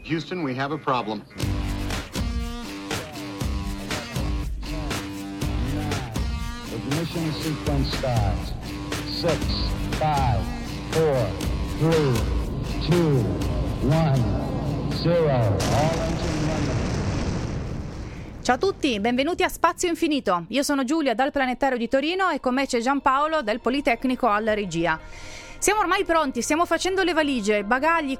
Houston, we have a problem. Ignition sequence starts. 6, 5, 4, 3, 2, 1, 0. All engine running. Ciao a tutti, benvenuti a Spazio Infinito. Io sono Giulia dal Planetario di Torino e con me c'è Giampaolo del Politecnico alla regia. Siamo ormai pronti, stiamo facendo le valigie, bagagli,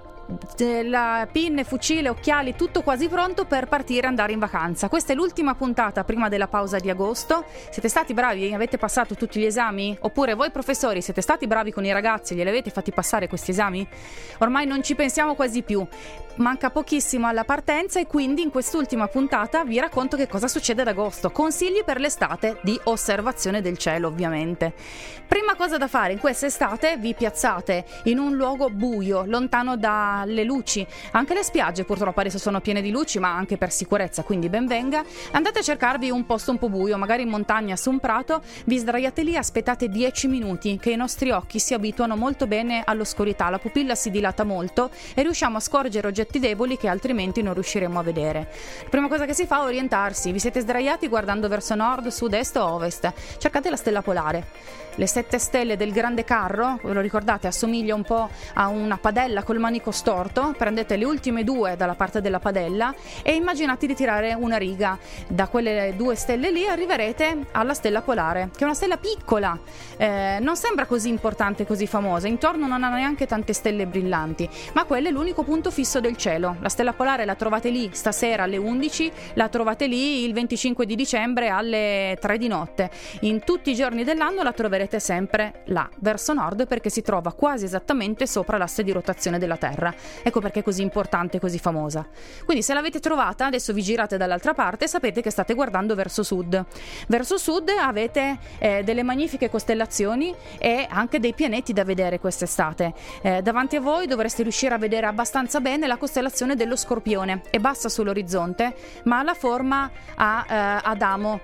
la pinne, fucile, occhiali, tutto quasi pronto per partire e andare in vacanza. Questa è l'ultima puntata prima della pausa di agosto. Siete stati bravi? Avete passato tutti gli esami? Oppure voi professori siete stati bravi con i ragazzi? Glieli avete fatti passare questi esami? Ormai non ci pensiamo quasi più. Manca pochissimo alla partenza e quindi in quest'ultima puntata vi racconto che cosa succede ad agosto. Consigli per l'estate di osservazione del cielo, ovviamente. Prima cosa da fare in quest'estate: vi piazzate in un luogo buio, lontano dalle luci. Anche le spiagge purtroppo adesso sono piene di luci, ma anche per sicurezza, quindi ben venga. Andate a cercarvi un posto un po' buio, magari in montagna su un prato, vi sdraiate lì, aspettate 10 minuti che i nostri occhi si abituano molto bene all'oscurità, la pupilla si dilata molto e riusciamo a scorgere oggetti deboli che altrimenti non riusciremo a vedere. La prima cosa che si fa è orientarsi. Vi siete sdraiati guardando verso nord, sud, est o ovest. Cercate la stella polare. Le 7 stelle del Grande Carro, ve lo ricordate, assomiglia un po' a una padella col manico storto. Prendete le ultime 2 dalla parte della padella e immaginate di tirare una riga. Da quelle 2 stelle lì arriverete alla stella polare, che è una stella piccola, non sembra così importante, così famosa. Intorno non ha neanche tante stelle brillanti, ma quello è l'unico punto fisso del cielo. La stella polare la trovate lì stasera alle 11, la trovate lì il 25 di dicembre alle 3 di notte. In tutti i giorni dell'anno la troverete sempre là, verso nord, perché si trova quasi esattamente sopra l'asse di rotazione della Terra. Ecco perché è così importante e così famosa. Quindi se l'avete trovata, adesso vi girate dall'altra parte e sapete che state guardando verso sud. Verso sud avete delle magnifiche costellazioni e anche dei pianeti da vedere quest'estate. Davanti a voi dovreste riuscire a vedere abbastanza bene la costellazione dello Scorpione. È bassa sull'orizzonte, ma ha la forma a Adamo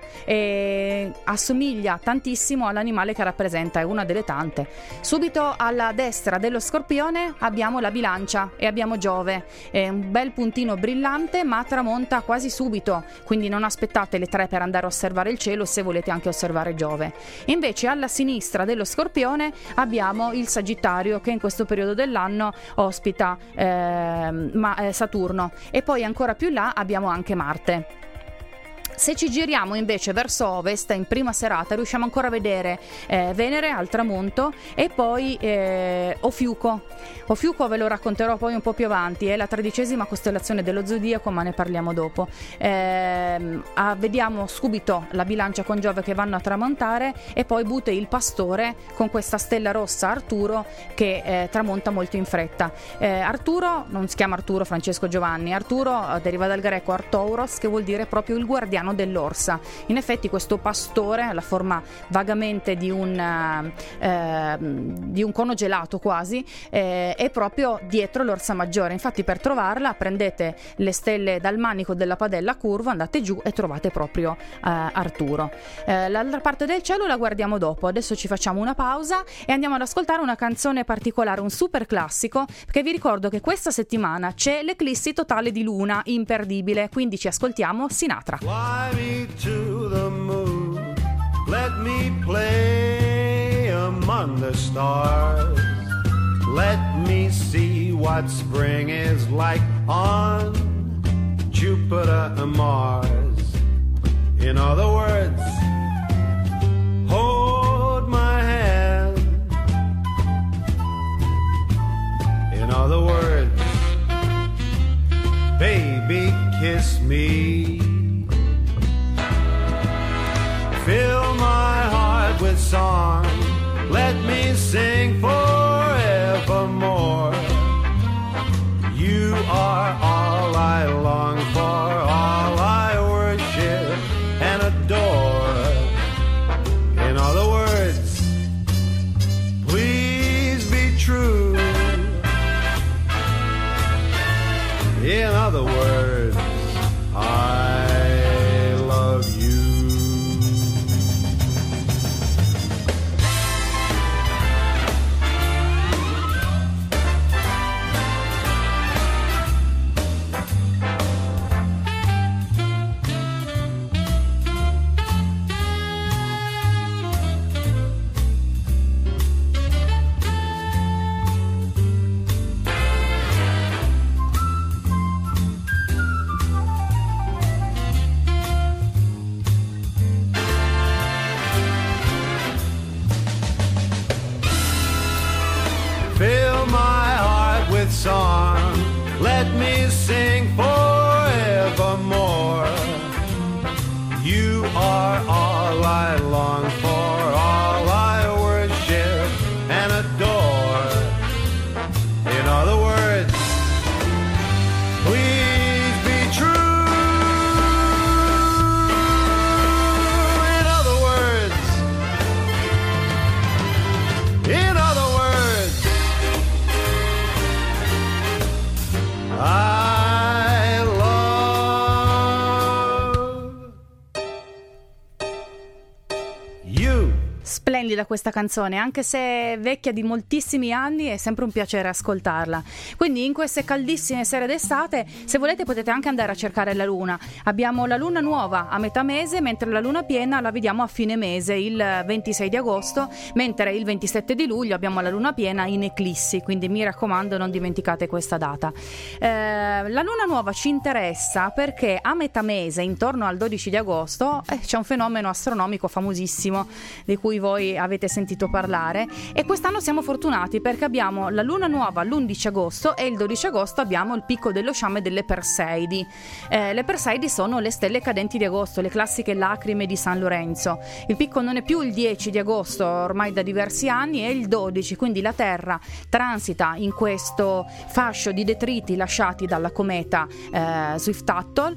e assomiglia tantissimo all'animale che rappresenta, è una delle tante. Subito alla destra dello Scorpione abbiamo la Bilancia e abbiamo Giove. È un bel puntino brillante, ma tramonta quasi subito, quindi non aspettate le 3 per andare a osservare il cielo se volete anche osservare Giove. Invece alla sinistra dello Scorpione abbiamo il Sagittario, che in questo periodo dell'anno ospita Saturno, e poi ancora più là abbiamo anche Marte. Se ci giriamo invece verso ovest, in prima serata riusciamo ancora a vedere Venere al tramonto e poi Ofiuco. Ofiuco ve lo racconterò poi un po' più avanti, è la 13ª costellazione dello zodiaco, ma ne parliamo dopo. Vediamo subito la Bilancia con Giove che vanno a tramontare e poi Bute il Pastore con questa stella rossa Arturo che tramonta molto in fretta. Arturo non si chiama Arturo Francesco Giovanni, Arturo deriva dal greco Artouros, che vuol dire proprio il guardiano dell'orsa. In effetti questo pastore ha la forma vagamente di un cono gelato quasi, è proprio dietro l'orsa maggiore. Infatti per trovarla prendete le stelle dal manico della padella curvo, andate giù e trovate proprio Arturo. L'altra parte del cielo la guardiamo dopo. Adesso ci facciamo una pausa e andiamo ad ascoltare una canzone particolare, un super classico, perché vi ricordo che questa settimana c'è l'eclissi totale di luna, imperdibile, quindi ci ascoltiamo Sinatra. Fly me to the moon, let me play among the stars, let me see what spring is like on Jupiter and Mars. In other words, hold my hand. In other words, baby, kiss me. Fill my heart with song, let me sing forevermore. You are all I long for, all I worship and adore. In other words, please be true. In other words, I love you. me sing forevermore. You are all I long for, all I worship and adore. In other words, please be true. In other words, I love you. Splendida questa canzone, anche se è vecchia di moltissimi anni, è sempre un piacere ascoltarla. Quindi in queste caldissime sere d'estate, se volete potete anche andare a cercare la luna. Abbiamo la luna nuova a metà mese, mentre la luna piena la vediamo a fine mese, il 26 di agosto, mentre il 27 di luglio abbiamo la luna piena in eclissi, quindi mi raccomando non dimenticate questa data. La luna nuova ci interessa perché a metà mese, intorno al 12 di agosto, c'è un fenomeno astronomico famosissimo di cui voi avete sentito parlare, e quest'anno siamo fortunati perché abbiamo la luna nuova l'11 agosto e il 12 agosto abbiamo il picco dello sciame delle Perseidi. Le Perseidi sono le stelle cadenti di agosto, le classiche lacrime di San Lorenzo. Il picco non è più il 10 di agosto ormai da diversi anni, è il 12, quindi la Terra transita in questo fascio di detriti lasciati dalla cometa Swift-Tuttle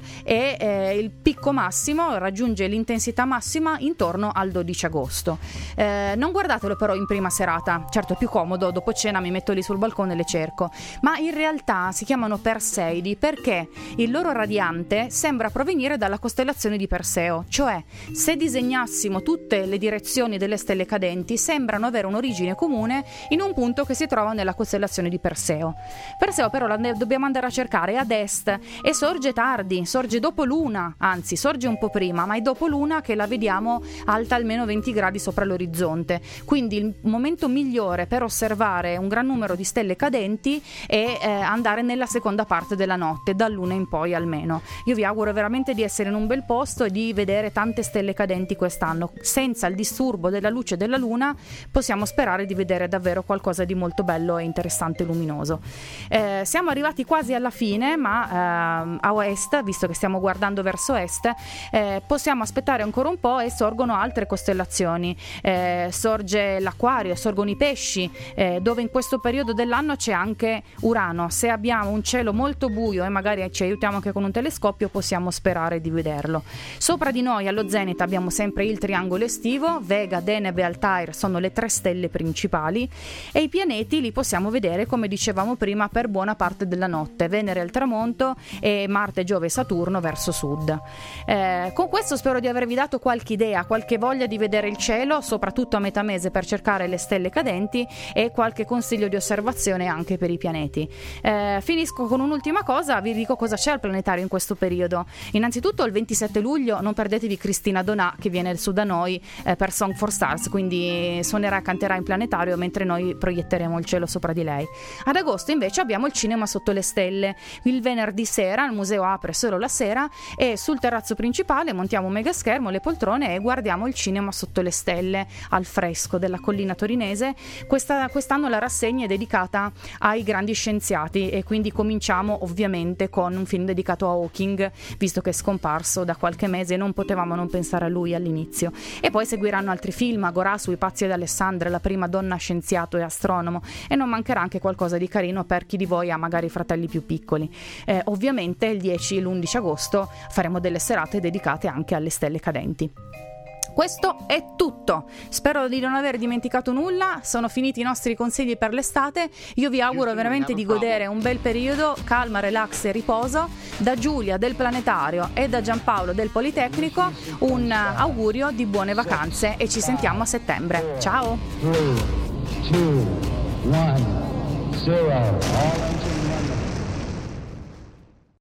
e il picco massimo raggiunge l'intensità massima intorno al 12 agosto. Non guardatelo però in prima serata, certo è più comodo, dopo cena mi metto lì sul balcone e le cerco, ma in realtà si chiamano Perseidi perché il loro radiante sembra provenire dalla costellazione di Perseo, cioè se disegnassimo tutte le direzioni delle stelle cadenti sembrano avere un'origine comune in un punto che si trova nella costellazione di Perseo. Perseo però la dobbiamo andare a cercare ad est e sorge tardi, sorge dopo luna, anzi sorge un po' prima, ma è dopo luna che la vediamo alta almeno 20 gradi sopra l'orizzonte, quindi il momento migliore per osservare un gran numero di stelle cadenti è andare nella seconda parte della notte, da luna in poi almeno. Io vi auguro veramente di essere in un bel posto e di vedere tante stelle cadenti quest'anno. Senza il disturbo della luce della luna possiamo sperare di vedere davvero qualcosa di molto bello e interessante e luminoso. Siamo arrivati quasi alla fine, ma a est, visto che stiamo guardando verso est, possiamo aspettare ancora un po' e sorgono altre costellazioni. Sorge l'Acquario, sorgono i pesci, dove in questo periodo dell'anno c'è anche Urano. Se abbiamo un cielo molto buio e magari ci aiutiamo anche con un telescopio, possiamo sperare di vederlo. Sopra di noi allo zenit abbiamo sempre il triangolo estivo, Vega, Deneb e Altair sono le tre stelle principali, e i pianeti li possiamo vedere, come dicevamo prima, per buona parte della notte: Venere al tramonto e Marte, Giove e Saturno verso sud. Con questo spero di avervi dato qualche idea, qualche voglia di vedere il cielo, soprattutto a metà mese per cercare le stelle cadenti, e qualche consiglio di osservazione anche per i pianeti. Finisco con un'ultima cosa, vi dico cosa c'è al planetario in questo periodo. Innanzitutto il 27 luglio non perdetevi Cristina Donà, che viene su da noi per Song for Stars, quindi suonerà e canterà in planetario mentre noi proietteremo il cielo sopra di lei. Ad agosto invece abbiamo il cinema sotto le stelle. Il venerdì sera il museo apre solo la sera e sul terrazzo principale montiamo un megaschermo, le poltrone e guardiamo il cinema sotto le stelle al fresco della collina torinese. Quest'anno la rassegna è dedicata ai grandi scienziati e quindi cominciamo ovviamente con un film dedicato a Hawking, visto che è scomparso da qualche mese e non potevamo non pensare a lui all'inizio. E poi seguiranno altri film, Agorà sui pazzi ad Alessandria, la prima donna scienziato e astronomo, e non mancherà anche qualcosa di carino per chi di voi ha magari fratelli più piccoli. Ovviamente il 10 e l'11 agosto faremo delle serate dedicate anche alle stelle cadenti. Questo è tutto, spero di non aver dimenticato nulla, sono finiti i nostri consigli per l'estate. Io vi auguro veramente di godere un bel periodo, calma, relax e riposo. Da Giulia del Planetario e da Giampaolo del Politecnico un augurio di buone vacanze e ci sentiamo a settembre. Ciao! 3, 2, 1, 0.